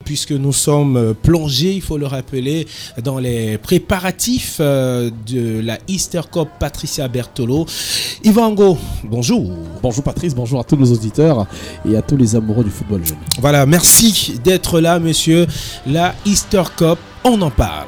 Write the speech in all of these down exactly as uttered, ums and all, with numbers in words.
puisque nous sommes plongés, il faut le rappeler, dans les préparatifs euh, de la Easter Cup Patricia Bertolo. Yvan Ango, bonjour. Bonjour Patrice, bonjour à tous nos auditeurs et à tous les amoureux du football jeune. Voilà, merci d'être là, monsieur. La Easter Cup, on en parle.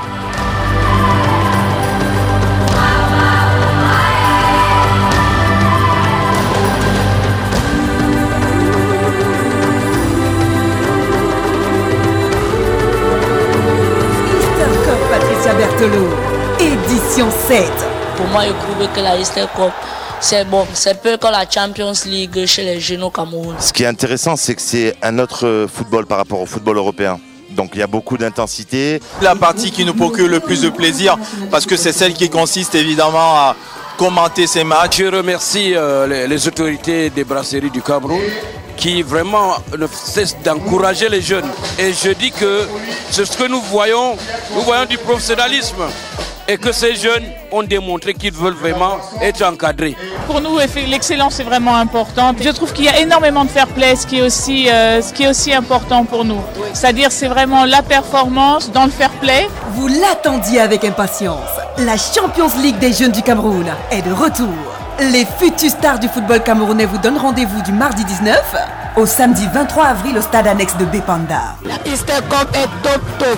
Bertolo, édition sept. Pour moi, je trouve que la Easter Cup, c'est bon. C'est peu comme la Champions League chez les jeunes au Cameroun. Ce qui est intéressant, c'est que c'est un autre football par rapport au football européen. Donc il y a beaucoup d'intensité. La partie qui nous procure le plus de plaisir, parce que c'est celle qui consiste évidemment à commenter ces matchs. Je remercie euh, les, les autorités des brasseries du Cameroun qui vraiment ne cessent d'encourager les jeunes. Et je dis que c'est ce que nous voyons, nous voyons du professionnalisme et que ces jeunes ont démontré qu'ils veulent vraiment être encadrés. Pour nous, l'excellence est vraiment importante. Je trouve qu'il y a énormément de fair play, ce qui est aussi, euh, ce qui est aussi important pour nous. C'est-à-dire c'est vraiment la performance dans le fair play. Vous l'attendiez avec impatience. La Champions League des jeunes du Cameroun est de retour. Les futures stars du football camerounais vous donnent rendez-vous du mardi dix-neuf au samedi vingt-trois avril au stade annexe de Bepanda. La Easter Cup est top top.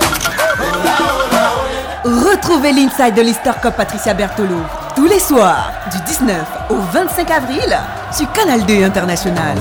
Retrouvez l'inside de l'Easter Cup Patricia Bertolo tous les soirs du dix-neuf au vingt-cinq avril sur Canal deux International.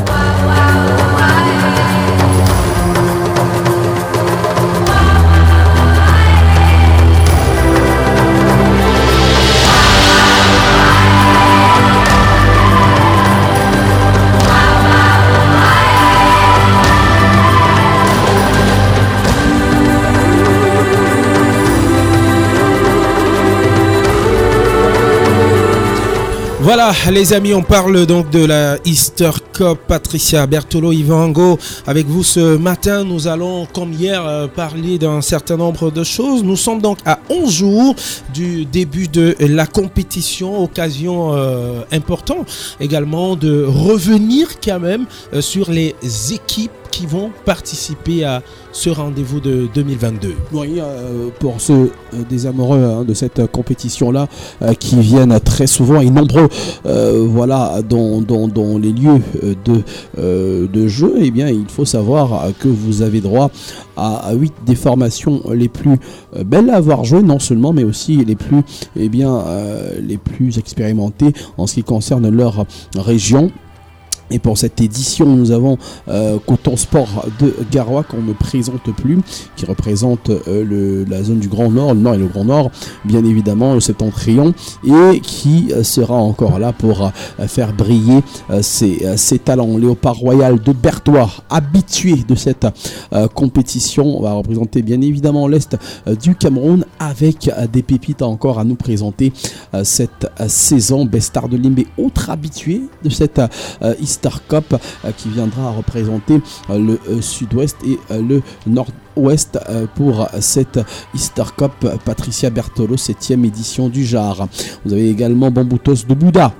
Voilà les amis, on parle donc de la Easter Cup Patricia Bertolo, Yvan Ango. Avec vous ce matin, nous allons comme hier euh, parler d'un certain nombre de choses. Nous sommes donc à onze jours du début de la compétition, occasion euh, importante également de revenir quand même euh, sur les équipes qui vont participer à ce rendez-vous de deux mille vingt-deux. Oui, euh, pour ceux euh, des amoureux hein, de cette compétition-là euh, qui viennent très souvent et nombreux euh, voilà, dans, dans, dans les lieux de, euh, de jeu, eh bien, il faut savoir que vous avez droit à huit des formations les plus euh, belles à avoir joué, non seulement, mais aussi les plus, eh bien, euh, les plus expérimentées en ce qui concerne leur région. Et pour cette édition, nous avons euh, Coton Sport de Garoua qu'on ne présente plus, qui représente euh, le, la zone du Grand Nord, le Nord et le Grand Nord, bien évidemment, le Septentrion, et qui euh, sera encore là pour euh, faire briller euh, ses, euh, ses talents. Léopard Royal de Berthois, habitué de cette euh, compétition, on va représenter bien évidemment l'Est euh, du Cameroun avec euh, des pépites encore à nous présenter euh, cette euh, saison. Bestard de Limbe, autre habitué de cette euh, histoire Star Cup euh, qui viendra représenter euh, le euh, sud-ouest et euh, le nord-ouest euh, pour cette Easter Cup Patricia Bertolo, septième édition du genre. Vous avez également Bamboutos de Bouddha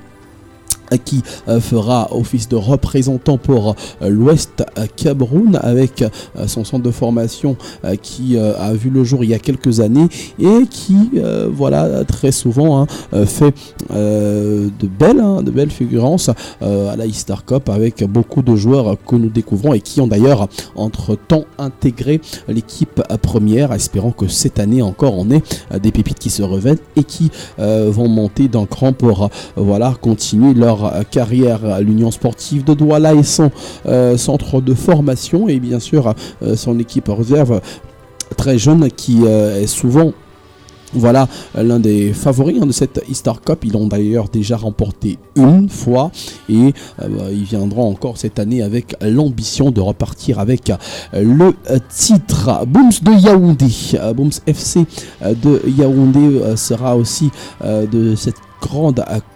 qui euh, fera office de représentant pour euh, l'Ouest euh, Cameroun avec euh, son centre de formation euh, qui euh, a vu le jour il y a quelques années et qui euh, voilà très souvent hein, euh, fait euh, de belles hein, de belles figurances euh, à la Easter Cup avec beaucoup de joueurs que nous découvrons et qui ont d'ailleurs entre temps intégré l'équipe première, espérant que cette année encore on ait euh, des pépites qui se révèlent et qui euh, vont monter d'un cran pour euh, voilà continuer leur carrière. L'Union sportive de Douala et son euh, centre de formation et bien sûr euh, son équipe réserve très jeune qui euh, est souvent voilà l'un des favoris hein, de cette Easter Cup. Ils l'ont d'ailleurs déjà remporté une fois et euh, ils viendront encore cette année avec l'ambition de repartir avec le titre. Booms de Yaoundé, Booms F C de Yaoundé sera aussi euh, de cette grande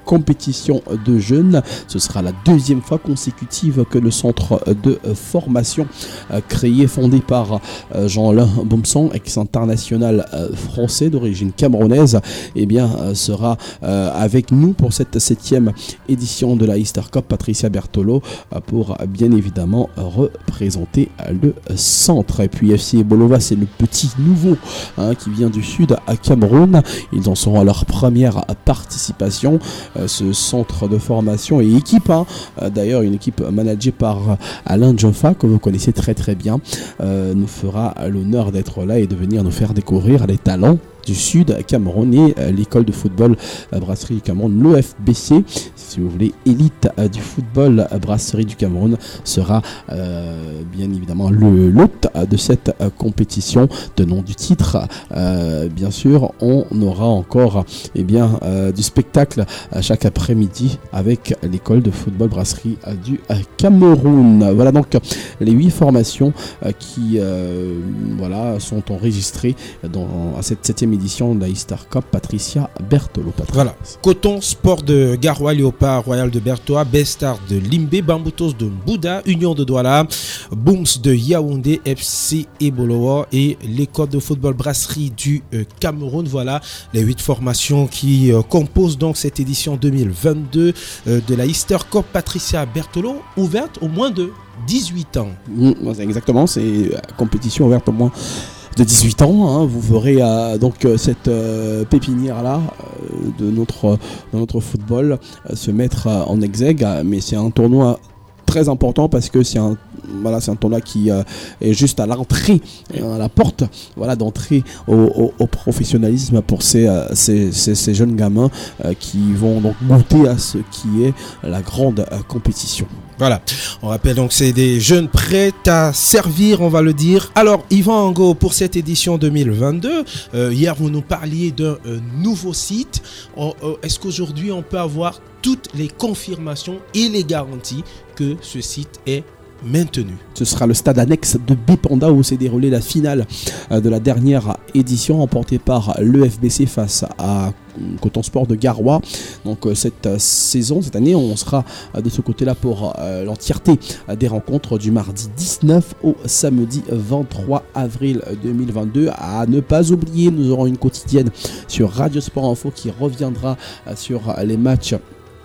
compétition de jeunes. Ce sera la deuxième fois consécutive que le centre de formation euh, créé, fondé par euh, Jean-Alain Boumson, ex-international euh, français d'origine camerounaise, eh bien, euh, sera euh, avec nous pour cette septième édition de la Easter Cup. Patricia Bertolo euh, pour euh, bien évidemment euh, représenter euh, le centre. Et puis F C Bolova, c'est le petit nouveau hein, qui vient du sud à Cameroun. Ils en seront à leur première participation. Euh, ce centre de formation et équipe, hein, euh, d'ailleurs une équipe managée par euh, Alain Djofa, que vous connaissez très très bien, euh, nous fera l'honneur d'être là et de venir nous faire découvrir les talents du sud Cameroun et euh, l'école de football euh, Brasserie du Cameroun, l'O F B C, si vous voulez, élite euh, du football euh, Brasserie du Cameroun, sera euh, bien évidemment le l'hôte euh, de cette euh, compétition. De nom du titre, euh, bien sûr, on aura encore eh bien, euh, du spectacle euh, chaque après-midi avec l'école de football Brasserie euh, du euh, Cameroun. Voilà donc les huit formations euh, qui euh, voilà, sont enregistrées dans, à cette septième édition de la Easter Cup. Patricia Bertolo. Patricia. Voilà. Coton Sport de Garoua, Léopard Royal de Bertois, Bestar de Limbé, Bamboutos de Mbouda, Union de Douala, Booms de Yaoundé, F C Eboloa et l'école de football Brasserie du euh, Cameroun. Voilà les huit formations qui euh, composent donc cette édition deux mille vingt-deux euh, de la Easter Cup. Patricia Bertolo, ouverte au moins de dix-huit ans. Mmh, exactement, c'est une compétition ouverte au moins de dix-huit ans, hein. Vous verrez euh, donc euh, cette euh, pépinière là euh, de notre de notre football euh, se mettre euh, en exergue, mais c'est un tournoi très important parce que c'est un voilà c'est un tournoi qui euh, est juste à l'entrée, à la porte voilà d'entrée au, au, au professionnalisme pour ces, euh, ces, ces, ces jeunes gamins euh, qui vont donc goûter à ce qui est la grande euh, compétition. Voilà, on rappelle donc c'est des jeunes prêts à servir, on va le dire. Alors Yvan Ango, pour cette édition deux mille vingt-deux, euh, hier vous nous parliez d'un euh, nouveau site. On, euh, est-ce qu'aujourd'hui on peut avoir toutes les confirmations et les garanties que ce site est maintenu? Ce sera le stade annexe de Bipanda où s'est déroulée la finale de la dernière édition remportée par l'E F B C face à Coton Sport de Garoua. Donc cette saison, cette année, on sera de ce côté-là pour euh, l'entièreté des rencontres du mardi dix-neuf au samedi vingt-trois avril deux mille vingt-deux. À ne pas oublier, nous aurons une quotidienne sur Radio Sport Info qui reviendra sur les matchs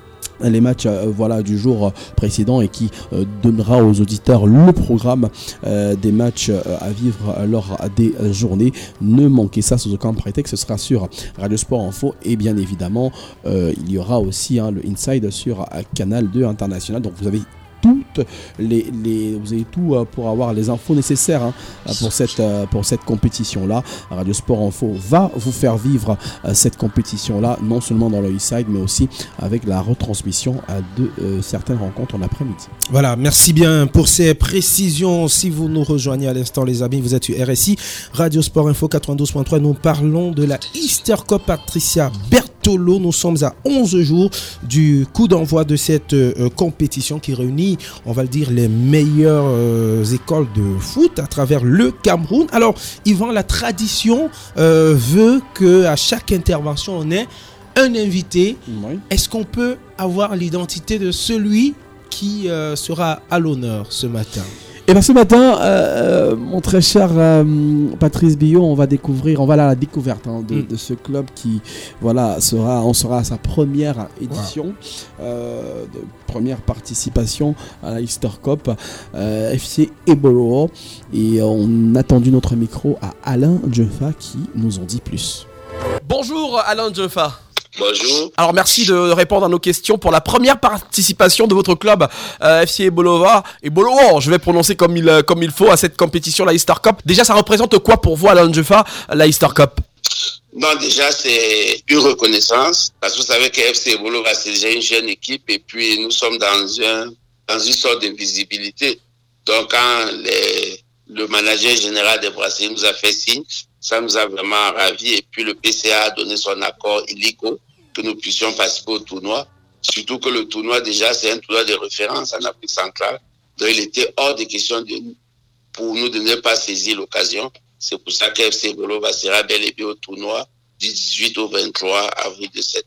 les matchs euh, voilà du jour précédent et qui euh, donnera aux auditeurs le programme euh, des matchs euh, à vivre lors des euh, journées. Ne manquez ça sous aucun prétexte, ce sera sur Radio Sport Info et bien évidemment euh, il y aura aussi hein, le Inside sur euh, Canal deux International. Donc vous avez toutes les, les vous avez tout euh, pour avoir les infos nécessaires hein, pour cette euh, pour cette compétition là. Radio Sport Info va vous faire vivre euh, cette compétition là, non seulement dans le Eastside mais aussi avec la retransmission euh, de euh, certaines rencontres en après-midi. Voilà, merci bien pour ces précisions. Si vous nous rejoignez à l'instant les amis, vous êtes sur R S I Radio Sport Info quatre-vingt-douze point trois. Nous parlons de la Easter Cup. Patricia Bertolo, nous sommes à onze jours du coup d'envoi de cette euh, compétition qui réunit, on va le dire, les meilleures euh, écoles de foot à travers le Cameroun. Alors, Yvan, la tradition euh, veut qu'à chaque intervention, on ait un invité. Oui. Est-ce qu'on peut avoir l'identité de celui qui euh, sera à l'honneur ce matin? Et bien ce matin, euh, mon très cher euh, Patrice Billot, on va découvrir, on va aller à la découverte hein, de, mm. de ce club qui, voilà, sera, on sera à sa première édition, wow. euh, de première participation à la Easter Cup, euh, F C Eboloa. Et on a tendu notre micro à Alain Djofa qui nous en dit plus. Bonjour Alain Djofa. Bonjour. Alors merci de répondre à nos questions pour la première participation de votre club euh, F C Eboloa. Eboloa, je vais prononcer comme il, comme il faut à cette compétition, la Easter Cup. Déjà, ça représente quoi pour vous, Alain Djofa, la Easter Cup? Non, déjà, c'est une reconnaissance. Parce que vous savez que F C Eboloa, c'est déjà une jeune équipe et puis nous sommes dans, un, dans une sorte de visibilité. Donc, quand les, le manager général des Brasseries nous a fait signe, ça nous a vraiment ravis. Et puis, le P C A a donné son accord illico que nous puissions participer au tournoi. Surtout que le tournoi, déjà, c'est un tournoi de référence en Afrique centrale. Donc, il était hors de question de, pour nous de ne pas saisir l'occasion. C'est pour ça que F C Eboloa sera bel et bien au tournoi du dix-huit au vingt-trois avril de cette année.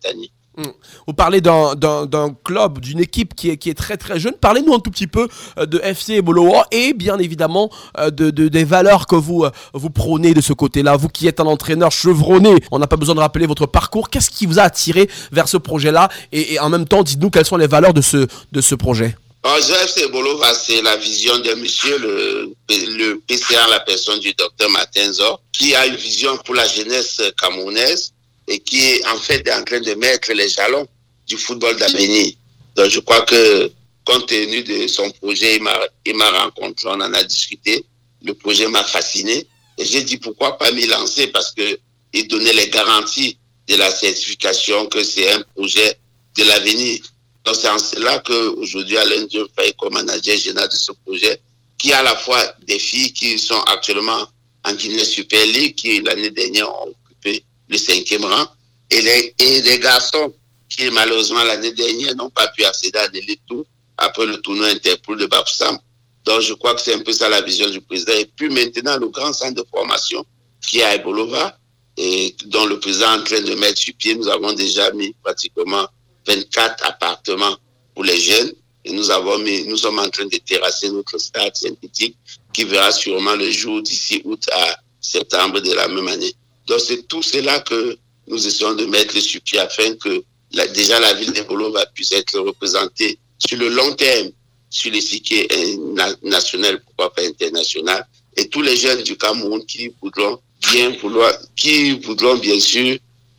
Vous parlez d'un, d'un, d'un club, d'une équipe qui est, qui est très très jeune. Parlez-nous un tout petit peu de F C Ebolowa et bien évidemment de, de, des valeurs que vous, vous prônez de ce côté-là. Vous qui êtes un entraîneur chevronné, on n'a pas besoin de rappeler votre parcours. Qu'est-ce qui vous a attiré vers ce projet-là et, et en même temps, dites-nous quelles sont les valeurs de ce, de ce projet. Alors, F C Ebolowa, c'est la vision de monsieur le, le P C A, la personne du docteur Martin Zor, qui a une vision pour la jeunesse camerounaise et qui est en fait en train de mettre les jalons du football d'avenir. Donc je crois que compte tenu de son projet, il m'a, il m'a rencontré, on en a discuté. Le projet m'a fasciné et j'ai dit pourquoi pas m'y lancer parce que il donnait les garanties de la certification que c'est un projet de l'avenir. Donc c'est en cela qu'aujourd'hui Alain Diouf est comme manager général de ce projet qui a à la fois des filles qui sont actuellement en Guinée Super League qui l'année dernière ont occupé le cinquième rang et les, et les garçons qui malheureusement l'année dernière n'ont pas pu accéder à l'élite tour après le tournoi Interpol de Bafoussam. Donc je crois que c'est un peu ça la vision du président. Et puis maintenant le grand centre de formation qui est à Ebolowa et dont le président est en train de mettre sur pied, nous avons déjà mis pratiquement vingt-quatre appartements pour les jeunes et nous avons mis, nous sommes en train de terrasser notre stade synthétique qui verra sûrement le jour d'ici août à septembre de la même année. Donc c'est tout cela que nous essayons de mettre sur pied afin que la, déjà la ville d'Ebolowa puisse être représentée sur le long terme sur l'échiquier national, pourquoi pas international, et tous les jeunes du Cameroun qui voudront bien vouloir, qui voudront bien sûr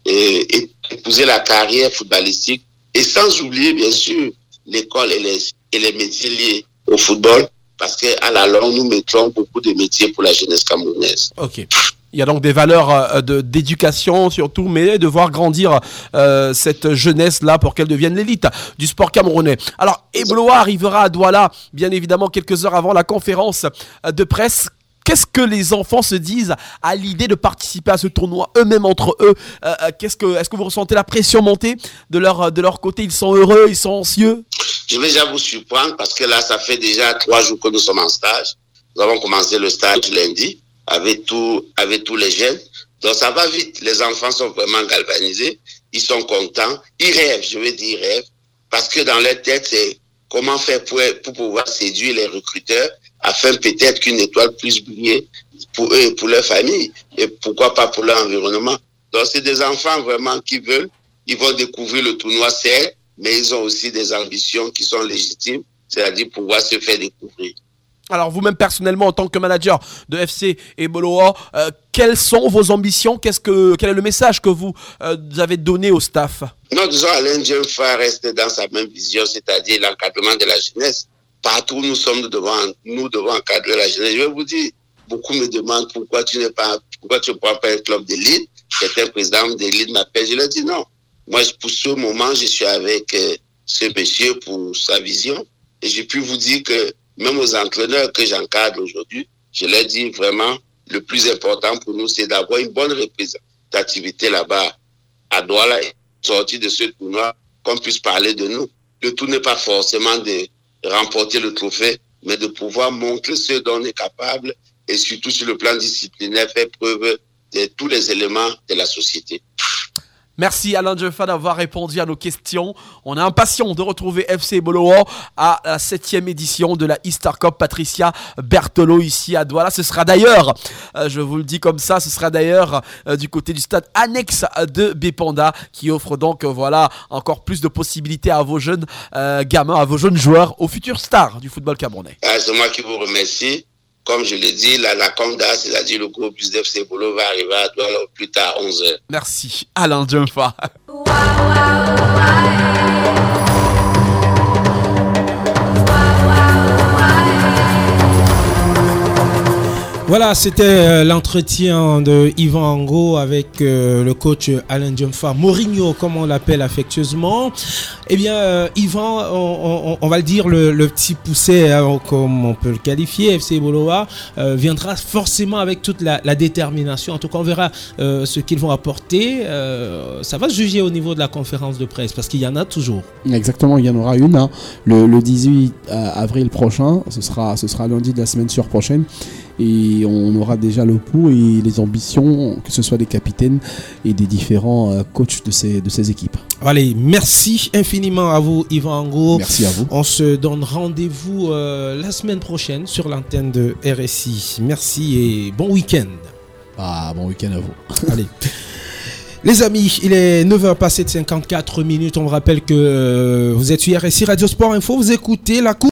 eh, épouser la carrière footballistique et sans oublier bien sûr l'école et les, et les métiers liés au football parce qu'à la longue nous mettrons beaucoup de métiers pour la jeunesse camerounaise. Ok. Il y a donc des valeurs euh, de, d'éducation surtout, mais de voir grandir euh, cette jeunesse-là pour qu'elle devienne l'élite du sport camerounais. Alors, Ebolowa arrivera à Douala, bien évidemment, quelques heures avant la conférence de presse. Qu'est-ce que les enfants se disent à l'idée de participer à ce tournoi eux-mêmes entre eux euh, qu'est-ce que, est-ce que vous ressentez la pression monter de leur, de leur côté? Ils sont heureux, ils sont anxieux? Je vais déjà vous surprendre parce que là, ça fait déjà trois jours que nous sommes en stage. Nous avons commencé le stage lundi avec, tout, avec tous les jeunes. Donc ça va vite. Les enfants sont vraiment galvanisés. Ils sont contents. Ils rêvent, je veux dire ils rêvent. Parce que dans leur tête, c'est comment faire pour, pour pouvoir séduire les recruteurs afin peut-être qu'une étoile puisse briller pour eux et pour leur famille. Et pourquoi pas pour leur environnement. Donc c'est des enfants vraiment qui veulent. Ils vont découvrir le tournoi certes, mais ils ont aussi des ambitions qui sont légitimes, c'est-à-dire pouvoir se faire découvrir. Alors vous-même personnellement en tant que manager de F C Ebolowa, euh, quelles sont vos ambitions? Qu'est-ce que, quel est le message que vous, euh, vous avez donné au staff? Non, disons Alain Diouf reste dans sa même vision, c'est-à-dire l'encadrement de la jeunesse. Partout où nous sommes, nous devons, nous devons encadrer la jeunesse. Je vais vous dire, beaucoup me demandent pourquoi tu n'es pas, pourquoi tu ne prends pas un club d'élite. Certains présidents d'élite m'appellent, je leur dis non. Moi, pour ce moment, je suis avec euh, ce monsieur pour sa vision. Et j'ai pu vous dire que même aux entraîneurs que j'encadre aujourd'hui, je leur dis vraiment, le plus important pour nous, c'est d'avoir une bonne représentativité là-bas à Douala et sortir de ce tournoi, qu'on puisse parler de nous. Le tout n'est pas forcément de remporter le trophée, mais de pouvoir montrer ce dont on est capable et surtout sur le plan disciplinaire, faire preuve de tous les éléments de la société. Merci Alain Diouf d'avoir répondu à nos questions. On est impatient de retrouver F C Ebolowa à la septième édition de la Easter Cup Patricia Berthelot ici à Douala. Ce sera d'ailleurs, euh, je vous le dis comme ça, ce sera d'ailleurs euh, du côté du stade annexe de Bépanda qui offre donc euh, voilà encore plus de possibilités à vos jeunes euh, gamins, à vos jeunes joueurs, aux futures stars du football camerounais. Ah, c'est moi qui vous remercie. Comme je l'ai dit, la, la Conda, c'est-à-dire le groupe du F C Ebolowa va arriver à Douala au plus tard à onze heures. Merci Alain Diouf. Voilà, c'était euh, l'entretien de Yvan Ango avec euh, le coach Alain Diouf, Mourinho comme on l'appelle affectueusement. Eh bien, euh, Yvan, on, on, on va le dire, le, le petit poussé, hein, comme on peut le qualifier, F C Ebolowa, euh, viendra forcément avec toute la, la détermination. En tout cas, on verra euh, ce qu'ils vont apporter. Euh, ça va se juger au niveau de la conférence de presse, parce qu'il y en a toujours. Exactement, il y en aura une, hein, le, le dix-huit avril prochain. Ce sera, ce sera lundi de la semaine sur prochaine. Et on aura déjà le pouls et les ambitions, que ce soit des capitaines et des différents coachs de ces, de ces équipes. Allez, merci infiniment à vous, Yvan Angot. Merci à vous. On se donne rendez-vous euh, la semaine prochaine sur l'antenne de R S I. Merci et bon week-end. Ah, bon week-end à vous. Allez. Les amis, il est neuf heures passées de cinquante-quatre minutes. On vous rappelle que euh, vous êtes sur R S I Radio Sport Info. Vous écoutez la Coupe